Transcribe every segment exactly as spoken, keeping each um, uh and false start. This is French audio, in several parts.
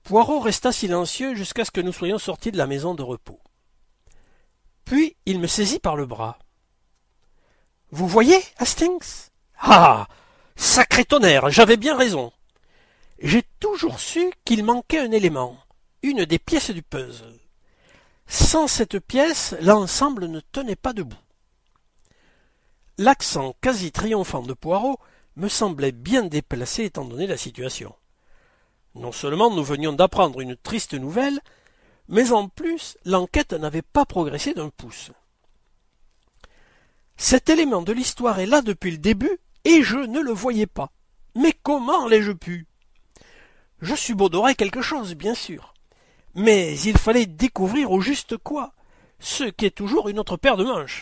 Poirot resta silencieux jusqu'à ce que nous soyons sortis de la maison de repos. Puis il me saisit par le bras. « Vous voyez, Hastings ? Ah ! Sacré tonnerre, j'avais bien raison. J'ai toujours su qu'il manquait un élément, une des pièces du puzzle. Sans cette pièce, l'ensemble ne tenait pas debout. » L'accent quasi triomphant de Poirot me semblait bien déplacé étant donné la situation. Non seulement nous venions d'apprendre une triste nouvelle, mais en plus l'enquête n'avait pas progressé d'un pouce. Cet élément de l'histoire est là depuis le début et je ne le voyais pas. Mais comment l'ai-je pu ? Je subodorais quelque chose, bien sûr, mais il fallait découvrir au juste quoi, ce qui est toujours une autre paire de manches.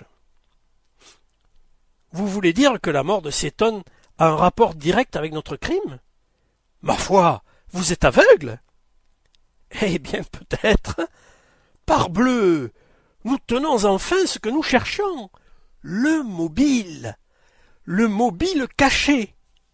Vous voulez dire que la mort de Seton a un rapport direct avec notre crime ? Ma foi, vous êtes aveugle ? Eh bien, peut-être. Parbleu, nous tenons enfin ce que nous cherchions, le mobile, le mobile caché.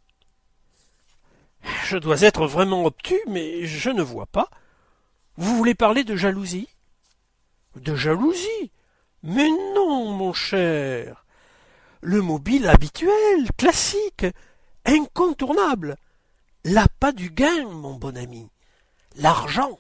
Je dois être vraiment obtus, mais je ne vois pas. Vous voulez parler de jalousie ? De jalousie ? Mais non, mon cher. Le mobile habituel, classique, incontournable. L'appât du gain, mon bon ami. L'argent.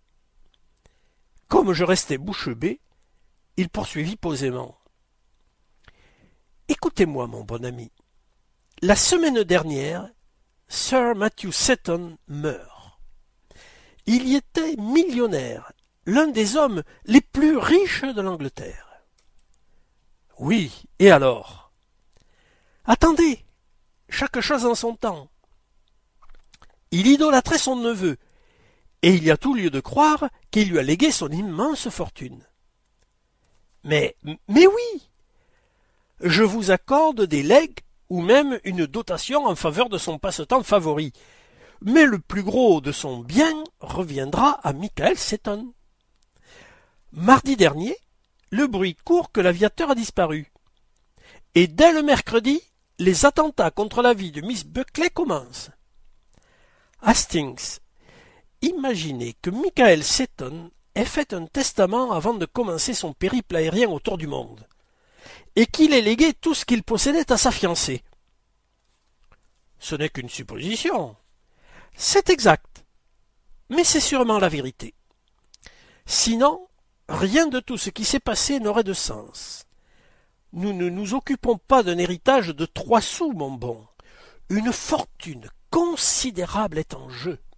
Comme je restais bouche bée, il poursuivit posément. Écoutez-moi, mon bon ami. La semaine dernière, Sir Matthew Seton meurt. Il y était millionnaire, l'un des hommes les plus riches de l'Angleterre. Oui, et alors ? Attendez, chaque chose en son temps. Il idolâtrait son neveu, et il y a tout lieu de croire qu'il lui a légué son immense fortune. Mais, mais oui, je vous accorde des legs ou même une dotation en faveur de son passe-temps favori, mais le plus gros de son bien reviendra à Michael Seton. Mardi dernier, le bruit court que l'aviateur a disparu. Et dès le mercredi, les attentats contre la vie de Miss Buckley commencent. Hastings, imaginez que Michael Seton ait fait un testament avant de commencer son périple aérien autour du monde, et qu'il ait légué tout ce qu'il possédait à sa fiancée. Ce n'est qu'une supposition. C'est exact, mais c'est sûrement la vérité. Sinon, rien de tout ce qui s'est passé n'aurait de sens. Nous ne nous occupons pas d'un héritage de trois sous, mon bon. Une fortune considérable est en jeu.